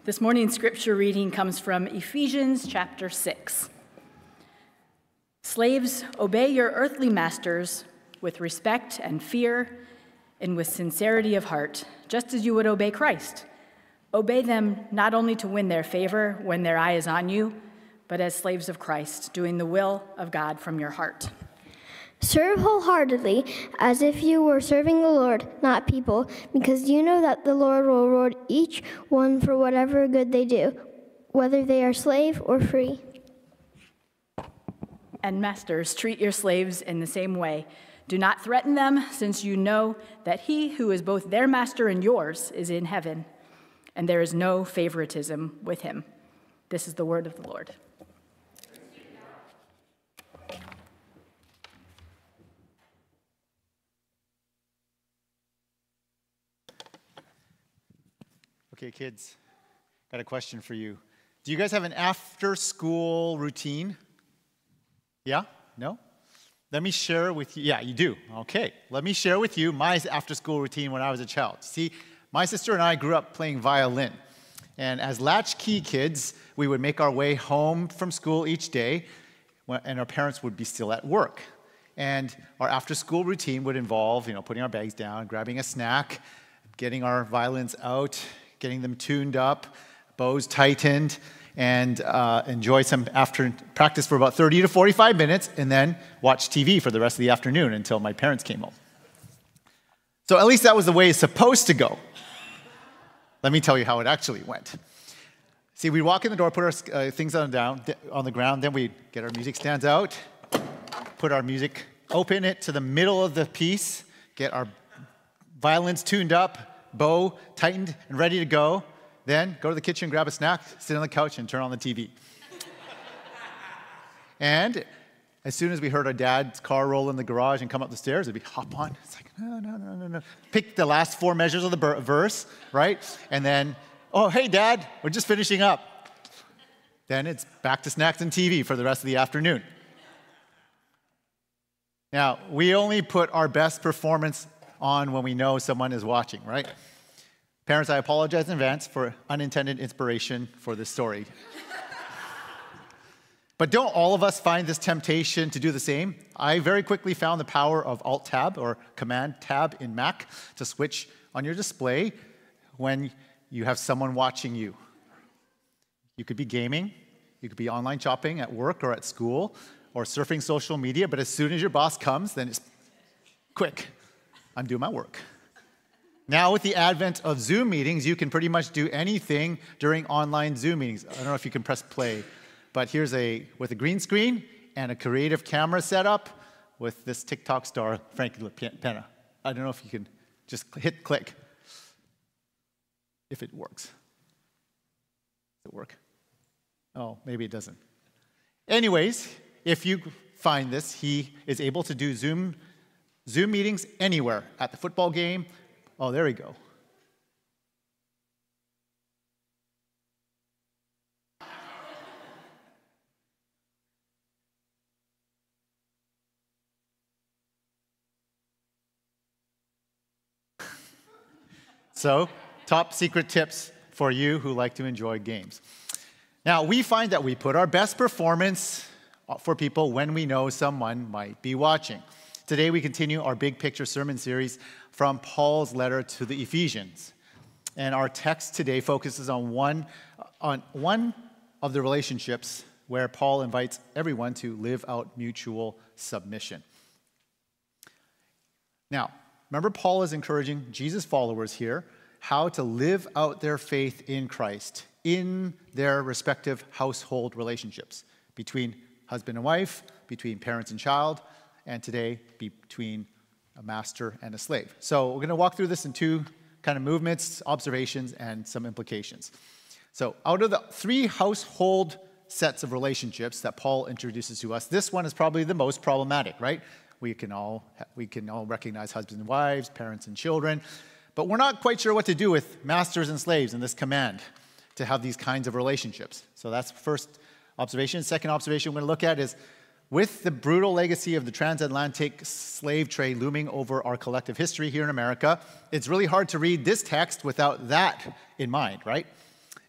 This morning's scripture reading comes from Ephesians chapter 6. Slaves, obey your earthly masters with respect and fear and with sincerity of heart, just as you would obey Christ. Obey them not only to win their favor when their eye is on you, but as slaves of Christ, doing the will of God from your heart. Serve wholeheartedly, as if you were serving the Lord, not people, because you know that the Lord will reward each one for whatever good they do, whether they are slave or free. And masters, treat your slaves in the same way. Do not threaten them, since you know that he who is both their master and yours is in heaven, and there is no favoritism with him. This is the word of the Lord. Okay, kids, got a question for you. Do you guys have an after-school routine? Yeah? No? Let me share with you. Yeah, you do. Okay. Let me share with you my after-school routine when I was a child. See, my sister and I grew up playing violin. And as latchkey kids, we would make our way home from school each day, and our parents would be still at work. And our after-school routine would involve, putting our bags down, grabbing a snack, getting our violins out, getting them tuned up, bows tightened, and enjoy some after practice for about 30 to 45 minutes, and then watch TV for the rest of the afternoon until my parents came home. So at least that was the way it's supposed to go. Let me tell you how it actually went. See, we'd walk in the door, put our things on the ground, then we'd get our music stands out, put our music, open it to the middle of the piece, get our violins tuned up, bow tightened and ready to go. Then go to the kitchen, grab a snack, sit on the couch, and turn on the TV. And as soon as we heard our dad's car roll in the garage and come up the stairs, it'd be hop on. It's like, no. Pick the last 4 measures of the verse, right? And then, oh, hey, Dad, we're just finishing up. Then it's back to snacks and TV for the rest of the afternoon. Now, we only put our best performance on when we know someone is watching, right? Parents, I apologize in advance for unintended inspiration for this story. But don't all of us find this temptation to do the same? I very quickly found the power of Alt-Tab or Command-Tab in Mac to switch on your display when you have someone watching you. You could be gaming, you could be online shopping at work or at school, or surfing social media, but as soon as your boss comes, then it's quick. I'm doing my work. Now, with the advent of Zoom meetings, you can pretty much do anything during online Zoom meetings. I don't know if you can press play, but here's with a green screen and a creative camera setup with this TikTok star, Frankie LaPena. I don't know if you can just hit click if it works. Does it work? Oh, maybe it doesn't. Anyways, if you find this, he is able to do Zoom meetings anywhere, at the football game. Oh, there we go. So, top secret tips for you who like to enjoy games. Now, we find that we put our best performance for people when we know someone might be watching. Today, we continue our big picture sermon series from Paul's letter to the Ephesians. And our text today focuses on one of the relationships where Paul invites everyone to live out mutual submission. Now, remember, Paul is encouraging Jesus' followers here how to live out their faith in Christ in their respective household relationships between husband and wife, between parents and child, and today between a master and a slave. So we're going to walk through this in two kind of movements, observations, and some implications. So out of the 3 household sets of relationships that Paul introduces to us, this one is probably the most problematic, right? We can all recognize husbands and wives, parents and children, but we're not quite sure what to do with masters and slaves in this command to have these kinds of relationships. So that's the first observation. Second observation we're going to look at is, with the brutal legacy of the transatlantic slave trade looming over our collective history here in America, it's really hard to read this text without that in mind, right?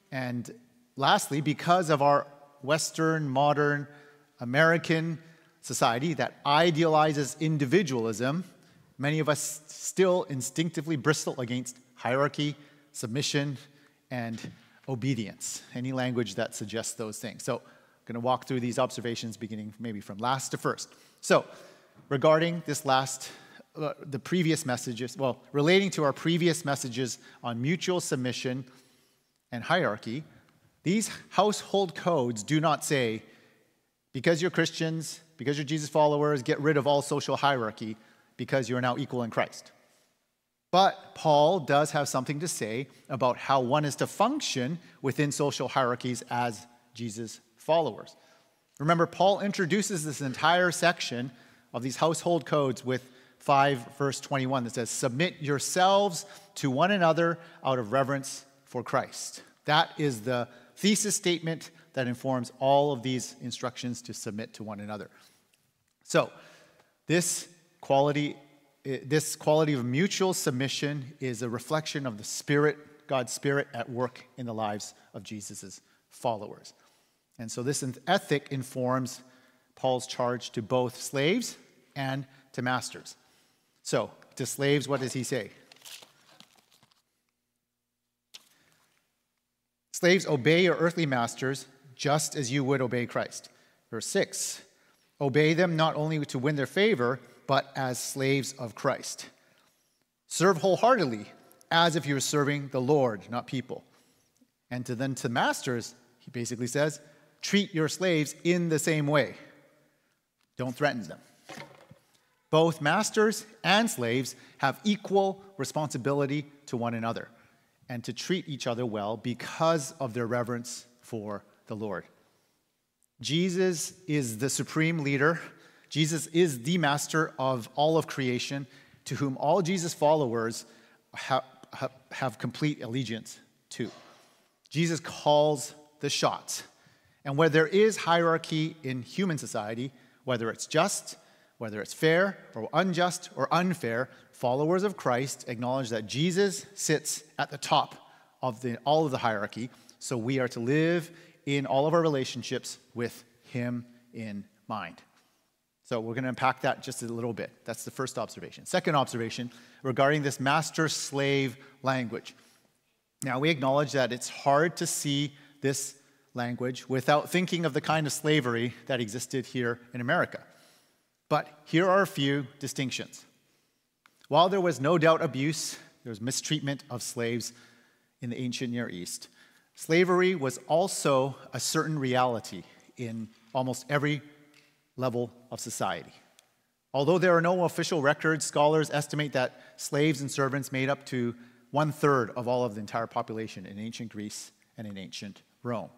And lastly, because of our Western, modern, American society that idealizes individualism, many of us still instinctively bristle against hierarchy, submission, and obedience. Any language that suggests those things. So I'm going to walk through these observations beginning maybe from last to first. So regarding this last, the previous messages, well, relating to our previous messages on mutual submission and hierarchy, these household codes do not say, because you're Christians, because you're Jesus followers, get rid of all social hierarchy because you're now equal in Christ. But Paul does have something to say about how one is to function within social hierarchies as Jesus followers. Remember, Paul introduces this entire section of these household codes with 5 verse 21 that says, submit yourselves to one another out of reverence for Christ. That is the thesis statement that informs all of these instructions to submit to one another. So this quality of mutual submission is a reflection of the Spirit, God's Spirit at work in the lives of Jesus' followers. And so this ethic informs Paul's charge to both slaves and to masters. So to slaves, what does he say? Slaves, obey your earthly masters just as you would obey Christ. Verse 6, obey them not only to win their favor, but as slaves of Christ. Serve wholeheartedly, as if you were serving the Lord, not people. And to masters, he basically says, treat your slaves in the same way. Don't threaten them. Both masters and slaves have equal responsibility to one another and to treat each other well because of their reverence for the Lord. Jesus is the supreme leader. Jesus is the master of all of creation, to whom all Jesus followers have complete allegiance to. Jesus calls the shots. And where there is hierarchy in human society, whether it's just, whether it's fair or unjust or unfair, followers of Christ acknowledge that Jesus sits at the top of all of the hierarchy, so we are to live in all of our relationships with him in mind. So we're going to unpack that just a little bit. That's the first observation. Second observation regarding this master-slave language. Now, we acknowledge that it's hard to see this language without thinking of the kind of slavery that existed here in America. But here are a few distinctions. While there was no doubt abuse, there was mistreatment of slaves in the ancient Near East, slavery was also a certain reality in almost every level of society. Although there are no official records, scholars estimate that slaves and servants made up to 1/3 of all of the entire population in ancient Greece and in ancient Rome.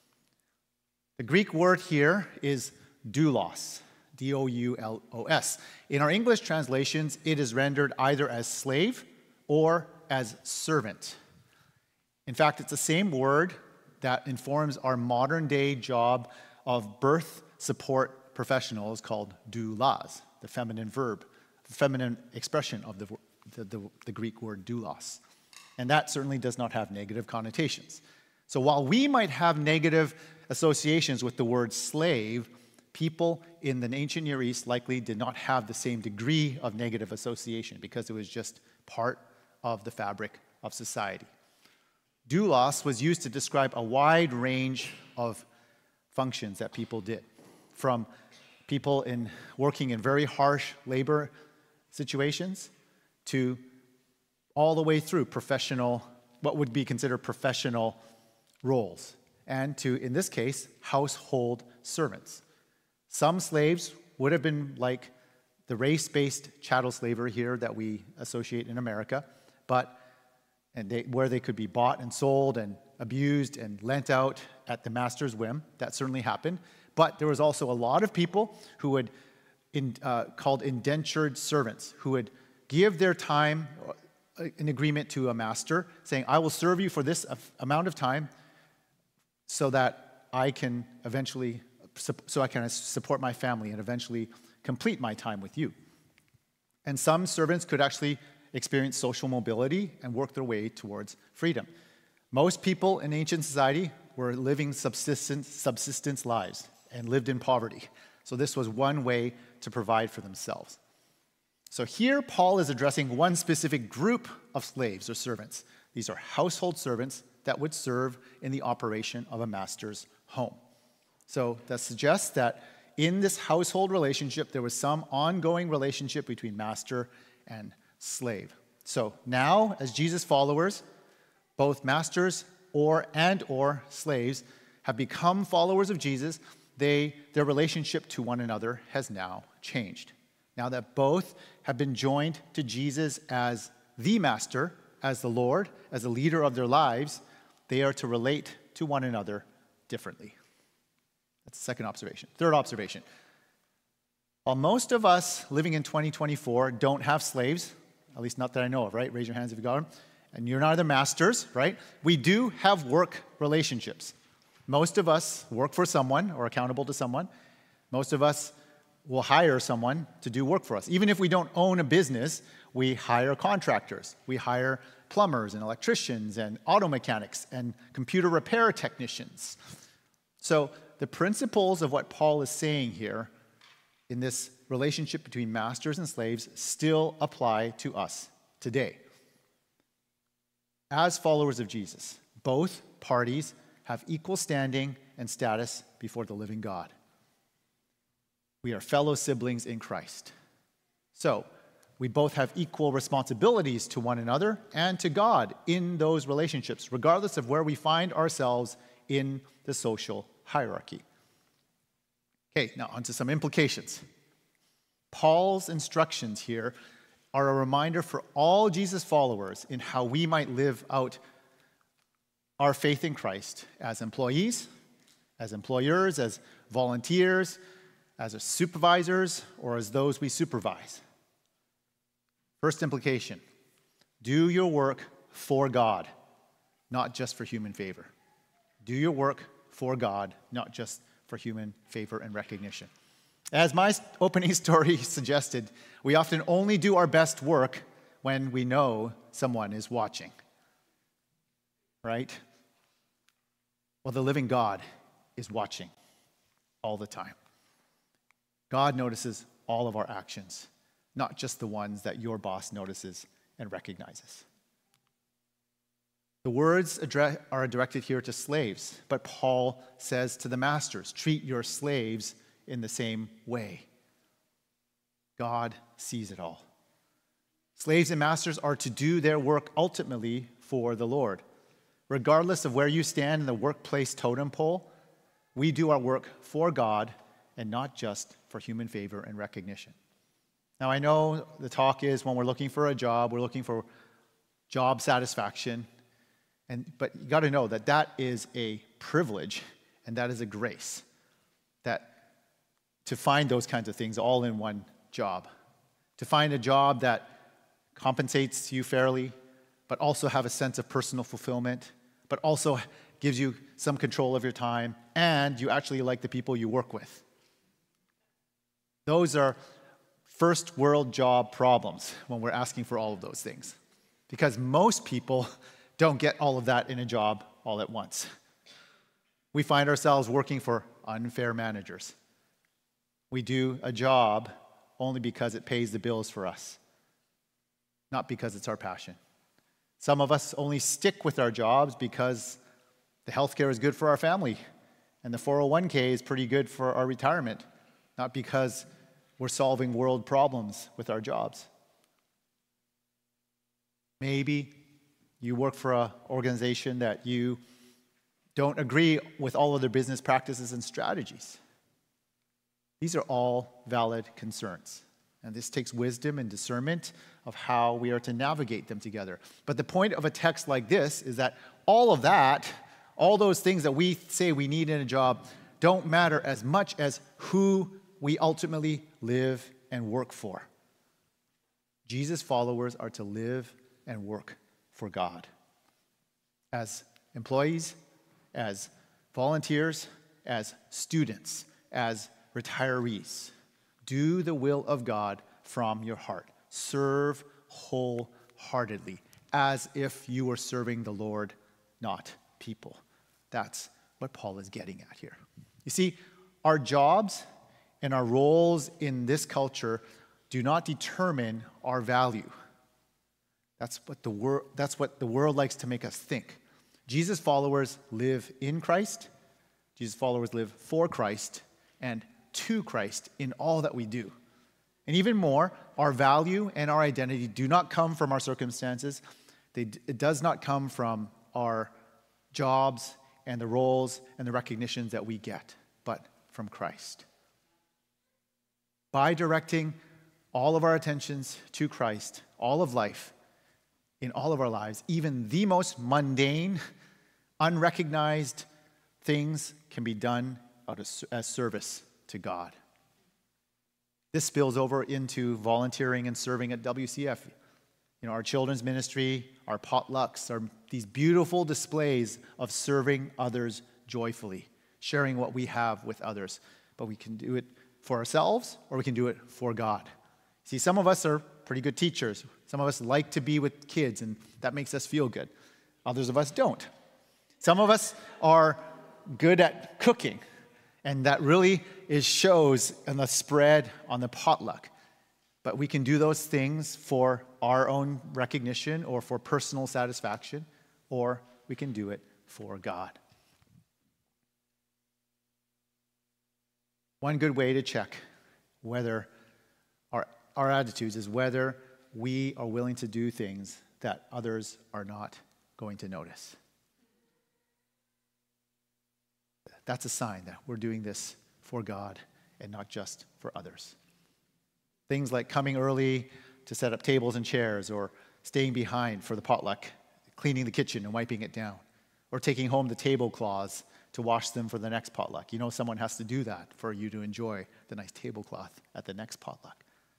The Greek word here is doulos, D-O-U-L-O-S. In our English translations, it is rendered either as slave or as servant. In fact, it's the same word that informs our modern-day job of birth support professionals called doulas, the feminine verb, the feminine expression of the Greek word doulos. And that certainly does not have negative connotations. So while we might have negative associations with the word slave, people in the ancient Near East likely did not have the same degree of negative association because it was just part of the fabric of society. Doulos was used to describe a wide range of functions that people did, from people working in very harsh labor situations to all the way through what would be considered professional roles, and to, in this case, household servants. Some slaves would have been like the race-based chattel slavery here that we associate in America, where they could be bought and sold and abused and lent out at the master's whim. That certainly happened. But there was also a lot of people who would, called indentured servants, who would give their time in agreement to a master, saying, I will serve you for this amount of time so that I can support my family and eventually complete my time with you. And some servants could actually experience social mobility and work their way towards freedom. Most people in ancient society were living subsistence lives and lived in poverty. So this was one way to provide for themselves. So here Paul is addressing one specific group of slaves or servants. These are household servants that would serve in the operation of a master's home. So that suggests that in this household relationship, there was some ongoing relationship between master and slave. So now, as Jesus followers, both masters or slaves have become followers of Jesus. Their relationship to one another has now changed. Now that both have been joined to Jesus as the master, as the Lord, as the leader of their lives, they are to relate to one another differently. That's the second observation. Third observation. While most of us living in 2024 don't have slaves, at least not that I know of, right? Raise your hands if you got them. And you're neither masters, right? We do have work relationships. Most of us work for someone or accountable to someone. Most of us will hire someone to do work for us. Even if we don't own a business, we hire contractors. We hire plumbers and electricians and auto mechanics and computer repair technicians. So the principles of what Paul is saying here in this relationship between masters and slaves still apply to us today. As followers of Jesus, both parties have equal standing and status before the living God. We are fellow siblings in Christ. So, we both have equal responsibilities to one another and to God in those relationships, regardless of where we find ourselves in the social hierarchy. Okay, now onto some implications. Paul's instructions here are a reminder for all Jesus followers in how we might live out our faith in Christ as employees, as employers, as volunteers, as supervisors, or as those we supervise. First implication, do your work for God, not just for human favor. Do your work for God, not just for human favor and recognition. As my opening story suggested, we often only do our best work when we know someone is watching. Right? Well, the living God is watching all the time. God notices all of our actions, not just the ones that your boss notices and recognizes. The words are directed here to slaves, but Paul says to the masters, treat your slaves in the same way. God sees it all. Slaves and masters are to do their work ultimately for the Lord. Regardless of where you stand in the workplace totem pole, we do our work for God and not just for human favor and recognition. Now, I know the talk is when we're looking for a job, we're looking for job satisfaction, but you got to know that that is a privilege and that is a grace. That to find those kinds of things all in one job. To find a job that compensates you fairly, but also have a sense of personal fulfillment, but also gives you some control of your time, and you actually like the people you work with. Those are first world job problems when we're asking for all of those things. Because most people don't get all of that in a job all at once. We find ourselves working for unfair managers. We do a job only because it pays the bills for us, not because it's our passion. Some of us only stick with our jobs because the healthcare is good for our family and the 401k is pretty good for our retirement, not because we're solving world problems with our jobs. Maybe you work for an organization that you don't agree with all of their business practices and strategies. These are all valid concerns. And this takes wisdom and discernment of how we are to navigate them together. But the point of a text like this is that all of that, all those things that we say we need in a job, don't matter as much as who we ultimately live and work for. Jesus' followers are to live and work for God. As employees, as volunteers, as students, as retirees, do the will of God from your heart. Serve wholeheartedly, as if you were serving the Lord, not people. That's what Paul is getting at here. You see, our jobs and our roles in this culture do not determine our value. That's what the world likes to make us think. Jesus followers live in Christ. Jesus followers live for Christ and to Christ in all that we do. And even more, our value and our identity do not come from our circumstances. It does not come from our jobs and the roles and the recognitions that we get, but from Christ. By directing all of our attentions to Christ, all of life, in all of our lives, even the most mundane, unrecognized things can be done as service to God. This spills over into volunteering and serving at WCF. Our children's ministry, our potlucks, are these beautiful displays of serving others joyfully, sharing what we have with others. But we can do it for ourselves or we can do it for God. See, some of us are pretty good teachers. Some of us like to be with kids, and that makes us feel good. Others of us don't. Some of us are good at cooking, and that really shows in the spread on the potluck. But we can do those things for our own recognition or for personal satisfaction, or we can do it for God. One good way to check whether our attitudes is whether we are willing to do things that others are not going to notice. That's a sign that we're doing this for God and not just for others. Things like coming early to set up tables and chairs, or staying behind for the potluck, cleaning the kitchen and wiping it down, or taking home the tablecloths to wash them for the next potluck. Someone has to do that for you to enjoy the nice tablecloth at the next potluck.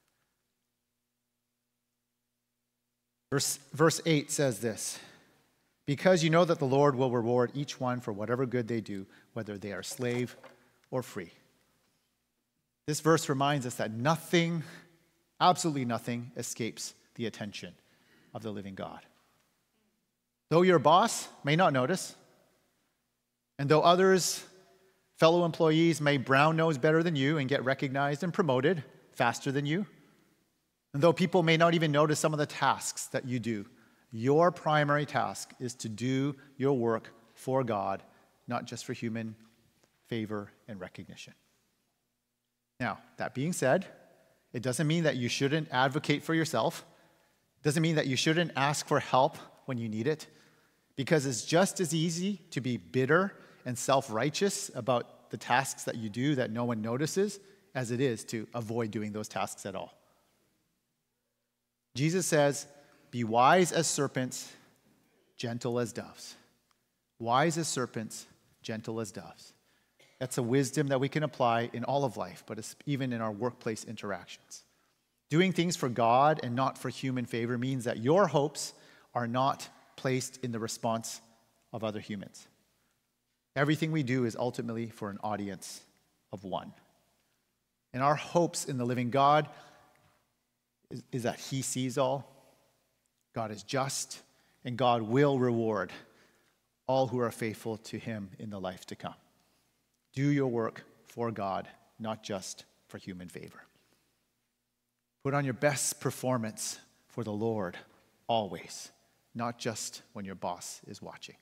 Verse 8 says this: because you know that the Lord will reward each one for whatever good they do, whether they are slave or free. This verse reminds us that nothing, absolutely nothing, escapes the attention of the living God. Though your boss may not notice, and though others, fellow employees, may brown nose better than you and get recognized and promoted faster than you, and though people may not even notice some of the tasks that you do, your primary task is to do your work for God, not just for human favor and recognition. Now, that being said, it doesn't mean that you shouldn't advocate for yourself. It doesn't mean that you shouldn't ask for help when you need it, because it's just as easy to be bitter and self-righteous about the tasks that you do that no one notices as it is to avoid doing those tasks at all. Jesus says, be wise as serpents, gentle as doves. Wise as serpents, gentle as doves. That's a wisdom that we can apply in all of life, but even in our workplace interactions. Doing things for God and not for human favor means that your hopes are not placed in the response of other humans. Everything we do is ultimately for an audience of one. And our hopes in the living God is that He sees all, God is just, and God will reward all who are faithful to Him in the life to come. Do your work for God, not just for human favor. Put on your best performance for the Lord always, not just when your boss is watching.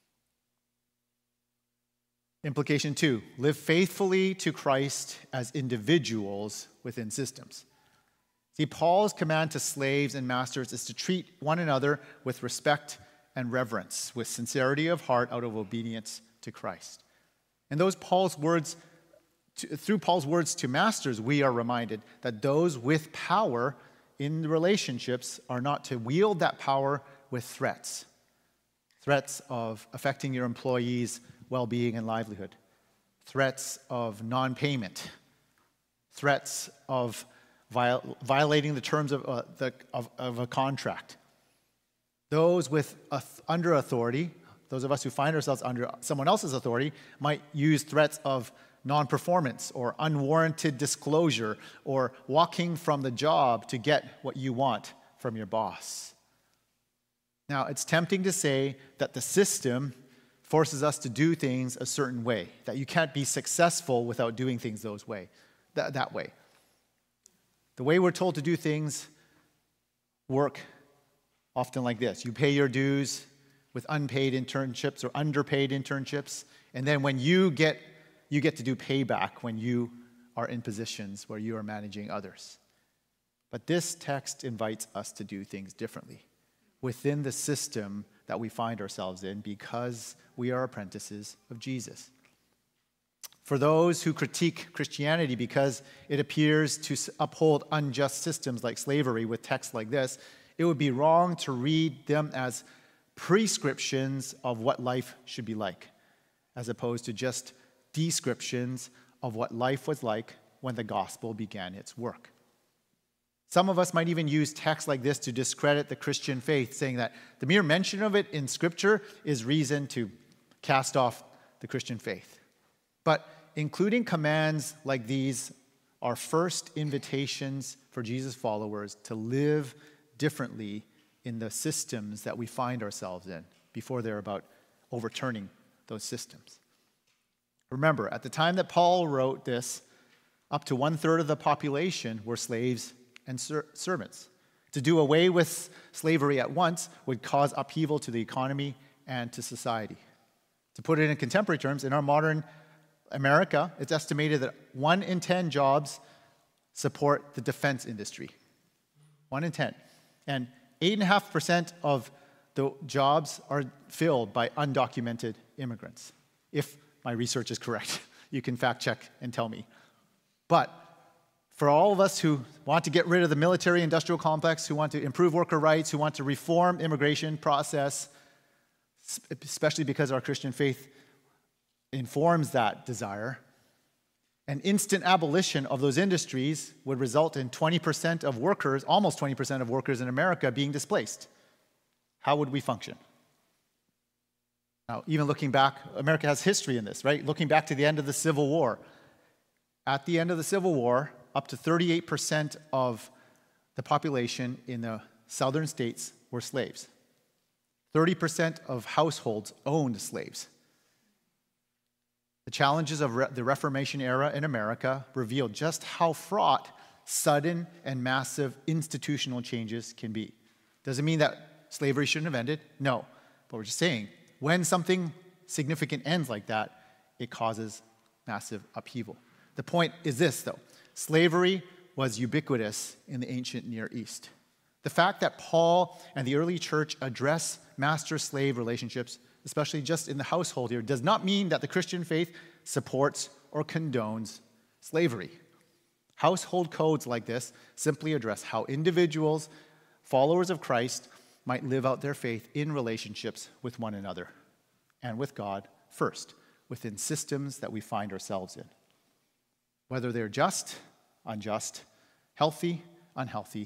Implication 2, live faithfully to Christ as individuals within systems. See, Paul's command to slaves and masters is to treat one another with respect and reverence, with sincerity of heart out of obedience to Christ. And through Paul's words to masters, we are reminded that those with power in the relationships are not to wield that power with threats. Threats of affecting your employees' well-being and livelihood. Threats of non-payment. Threats of violating the terms of a contract. Those under authority, those of us who find ourselves under someone else's authority, might use threats of non-performance or unwarranted disclosure or walking from the job to get what you want from your boss. Now, it's tempting to say that the system forces us to do things a certain way, that you can't be successful without doing things that way. The way we're told to do things work often like this. You pay your dues with unpaid internships or underpaid internships, and then when you get to do payback when you are in positions where you are managing others. But this text invites us to do things differently within the system that we find ourselves in because we are apprentices of Jesus. For those who critique Christianity because it appears to uphold unjust systems like slavery with texts like this, it would be wrong to read them as prescriptions of what life should be like, as opposed to just descriptions of what life was like when the gospel began its work. Some of us might even use texts like this to discredit the Christian faith, saying that the mere mention of it in Scripture is reason to cast off the Christian faith. But including commands like these are first invitations for Jesus' followers to live differently in the systems that we find ourselves in before they're about overturning those systems. Remember, at the time that Paul wrote this, up to 1/3 of the population were slaves and servants. To do away with slavery at once would cause upheaval to the economy and to society. To put it in contemporary terms, in our modern America, it's estimated that 1 in 10 jobs support the defense industry. 1 in 10. And 8.5% of the jobs are filled by undocumented immigrants. If my research is correct, you can fact check and tell me. But for all of us who want to get rid of the military-industrial complex, who want to improve worker rights, who want to reform immigration process, especially because our Christian faith informs that desire, an instant abolition of those industries would result in 20% of workers, almost 20% of workers in America being displaced. How would we function? Now, even looking back, America has history in this, right? Looking back to the end of the Civil War. At the end of the Civil War, up to 38% of the population in the southern states were slaves. 30% of households owned slaves. The challenges of the Reformation era in America revealed just how fraught sudden and massive institutional changes can be. Doesn't mean that slavery shouldn't have ended. No. But we're just saying, when something significant ends like that, it causes massive upheaval. The point is this, though. Slavery was ubiquitous in the ancient Near East. The fact that Paul and the early church address master-slave relationships, especially just in the household here, does not mean that the Christian faith supports or condones slavery. Household codes like this simply address how individuals, followers of Christ, might live out their faith in relationships with one another and with God first, within systems that we find ourselves in. Whether they're just, unjust, healthy, unhealthy,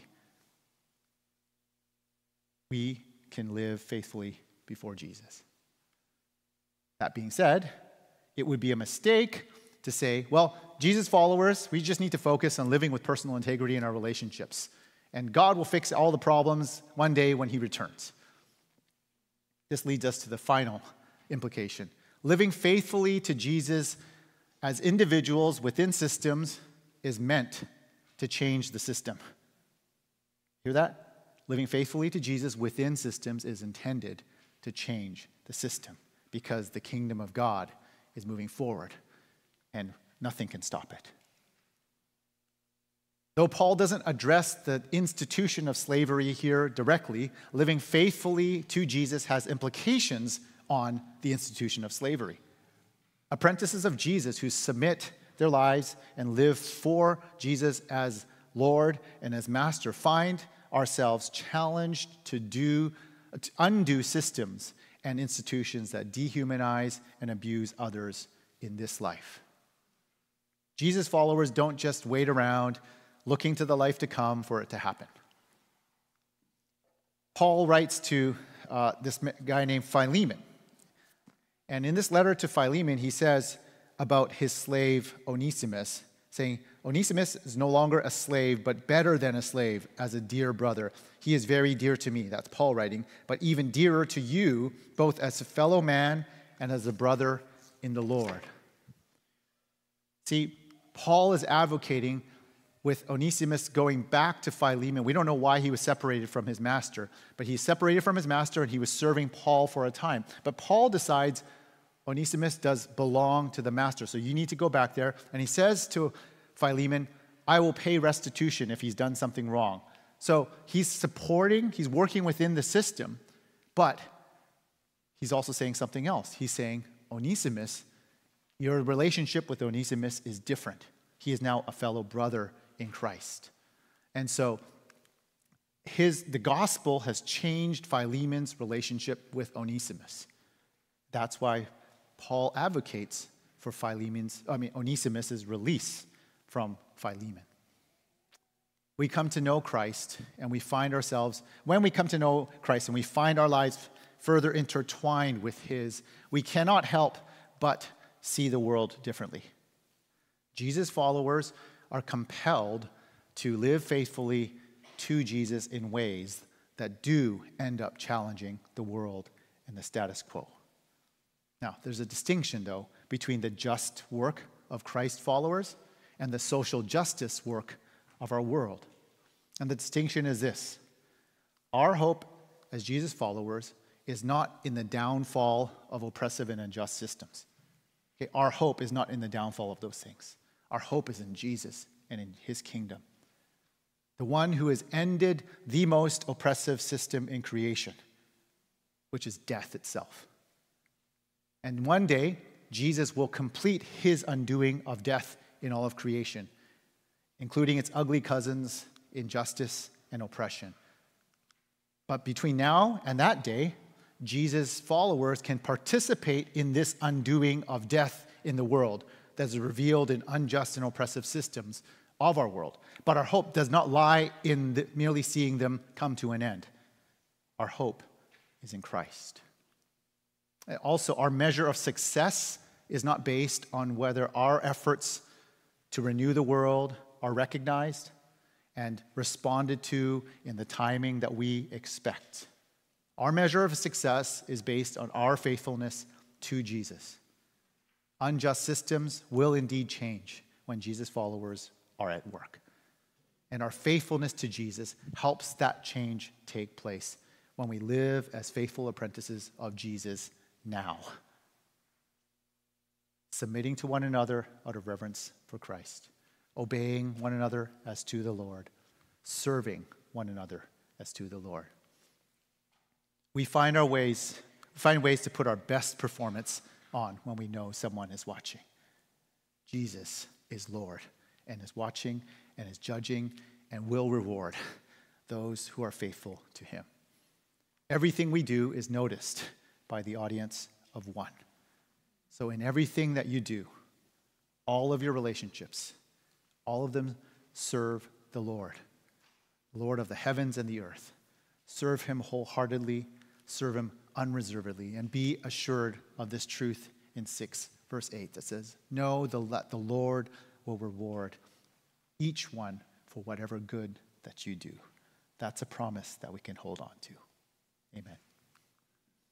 we can live faithfully before Jesus. That being said, it would be a mistake to say, well, Jesus followers, we just need to focus on living with personal integrity in our relationships, and God will fix all the problems one day when he returns. This leads us to the final implication. Living faithfully to Jesus as individuals within systems is meant to change the system. Hear that? Living faithfully to Jesus within systems is intended to change the system because the kingdom of God is moving forward and nothing can stop it. Though Paul doesn't address the institution of slavery here directly, living faithfully to Jesus has implications on the institution of slavery. Apprentices of Jesus who submit their lives and live for Jesus as Lord and as Master find ourselves challenged to undo systems and institutions that dehumanize and abuse others in this life. Jesus followers don't just wait around looking to the life to come for it to happen. Paul writes to this guy named Philemon. And in this letter to Philemon, he says about his slave Onesimus, saying, Onesimus is no longer a slave, but better than a slave, as a dear brother. He is very dear to me. That's Paul writing. But even dearer to you, both as a fellow man and as a brother in the Lord. See, Paul is advocating with Onesimus going back to Philemon. We don't know why he was separated from his master, but he's separated from his master and he was serving Paul for a time. But Paul decides Onesimus does belong to the master. So you need to go back there. And he says to Philemon, I will pay restitution if he's done something wrong. So he's working within the system, but he's also saying something else. He's saying, Onesimus, your relationship with Onesimus is different. He is now a fellow brother in Christ. And so the gospel has changed Philemon's relationship with Onesimus. That's why Paul advocates for Onesimus' release from Philemon. We come to know Christ and we find ourselves, when we come to know Christ and we find our lives further intertwined with his, we cannot help but see the world differently. Jesus' followers are compelled to live faithfully to Jesus in ways that do end up challenging the world and the status quo. Now, there's a distinction, though, between the just work of Christ followers and the social justice work of our world. And the distinction is this. Our hope as Jesus followers is not in the downfall of oppressive and unjust systems. Okay? Our hope is not in the downfall of those things. Our hope is in Jesus and in his kingdom. The one who has ended the most oppressive system in creation, which is death itself. And one day, Jesus will complete his undoing of death in all of creation, including its ugly cousins, injustice and oppression. But between now and that day, Jesus' followers can participate in this undoing of death in the world that is revealed in unjust and oppressive systems of our world. But our hope does not lie in merely seeing them come to an end. Our hope is in Christ. Also, our measure of success is not based on whether our efforts to renew the world are recognized and responded to in the timing that we expect. Our measure of success is based on our faithfulness to Jesus. Unjust systems will indeed change when Jesus' followers are at work. And our faithfulness to Jesus helps that change take place when we live as faithful apprentices of Jesus now. Submitting to one another out of reverence for Christ. Obeying one another as to the Lord. Serving one another as to the Lord. We find ways to put our best performance on when we know someone is watching. Jesus is Lord and is watching and is judging and will reward those who are faithful to him. Everything we do is noticed by the audience of one. So in everything that you do, all of your relationships, all of them serve the Lord of the heavens and the earth. Serve him wholeheartedly, serve him unreservedly, and be assured of this truth in 6 verse 8 that says, know that the Lord will reward each one for whatever good that you do. That's a promise that we can hold on to. Amen.